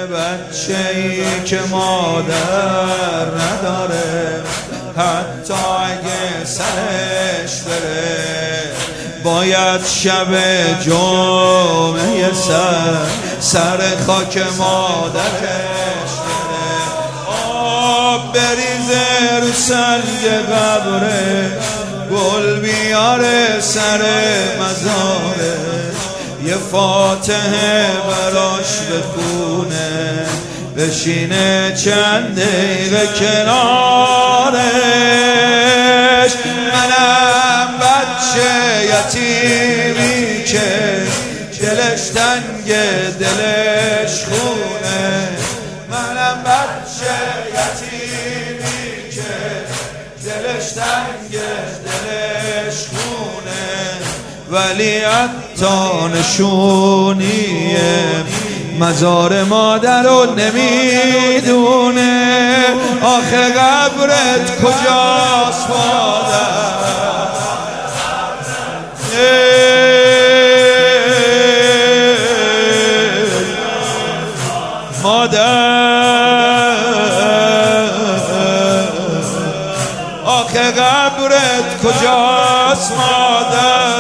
بچه‌ای که مادر نداره، حتی اگه سرش بره باید شب جمعه سر خاک مادرش بره. آب بریزه رو سنگ قبره، گل بیاره سر مزارش، یه فاتحه براش بخونه، بشینه چند دقیقه کنارش. منم بچه یتیمی که دلش تنگه دلش خونه، منم بچه یتیمی که دلش تنگه دلش خونه، ولی حتی نشونی مزار مادر رو نمیدونه. آخه قبرت کجاست مادر؟ مادر آخه قبرت کجاست مادر؟